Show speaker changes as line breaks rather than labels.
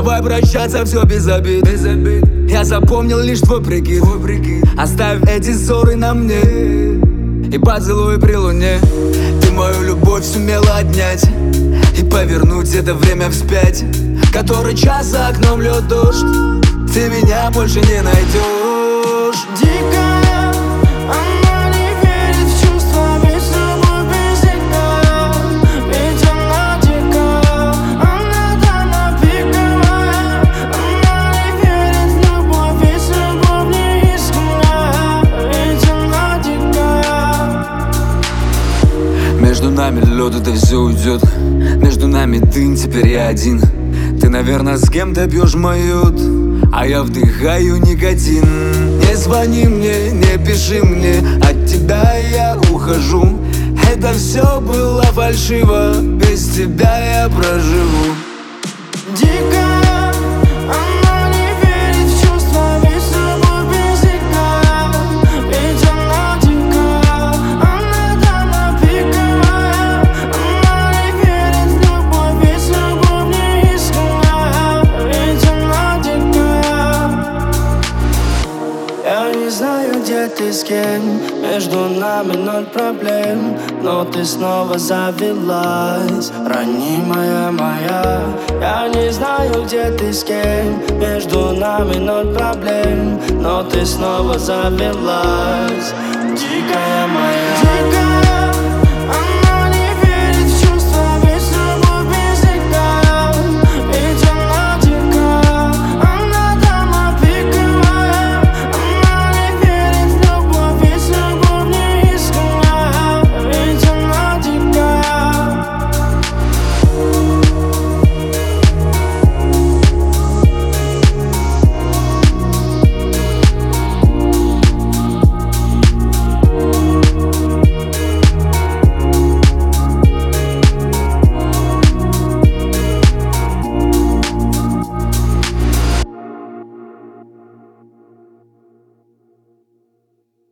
Давай прощаться, все без обид. Я запомнил лишь твой прикид. Оставь эти ссоры на мне и поцелуй при луне. Ты мою любовь сумела отнять и повернуть это время вспять. Который час за окном льет дождь, ты меня больше не найдешь.
Дикая, она не верит в чувства, ведь любовь безлика. Ведь она дикая, она дама пиковая. Она не верит в любовь, ведь любовь не искренняя. Ведь она дикая.
Между нами лед, это все уйдет. Между нами дым, теперь я один. Ты, наверное, с кем-то пьешь мою, а я вдыхаю никотин. Не звони мне, не пиши мне, от тебя я ухожу. Это все было фальшиво, без тебя я проживу.
Дикая, она не верит в чувства, ведь любовь безлика. Ведь она дикая, она дама пиковая. Она не верит в любовь, ведь любовь не искренняя. Ведь она дикая. Я не знаю, где ты с кем, между нами ноль проблем, но ты снова завелась, ранимая моя. Я не знаю, где ты с кем, между нами ноль проблем, но ты снова завелась, дикая моя. Дикая.